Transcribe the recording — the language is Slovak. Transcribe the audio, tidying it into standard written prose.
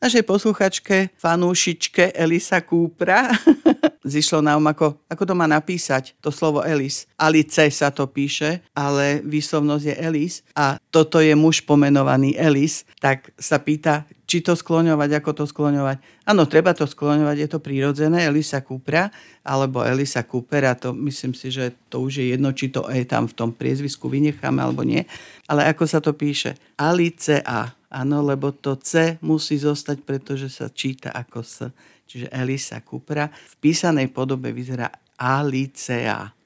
našej posluchačke, fanúšičke Elisa Coopera zišlo na ako to má napísať, to slovo Elis. Alice sa to píše, ale výslovnosť je Elis a toto je muž pomenovaný Elis, tak sa pýta, či to skloňovať, ako to skloňovať. Áno, treba to skloňovať, je to prirodzené, Elisa Coopera, alebo Elisa Coopera, to myslím si, že to už je jedno, či to E tam v tom priezvisku vynecháme, alebo nie. Ale ako sa to píše? Alicea. Áno, lebo to C musí zostať, pretože sa číta ako S. Čiže Elisa Coopera v písanej podobe vyzerá Alicea.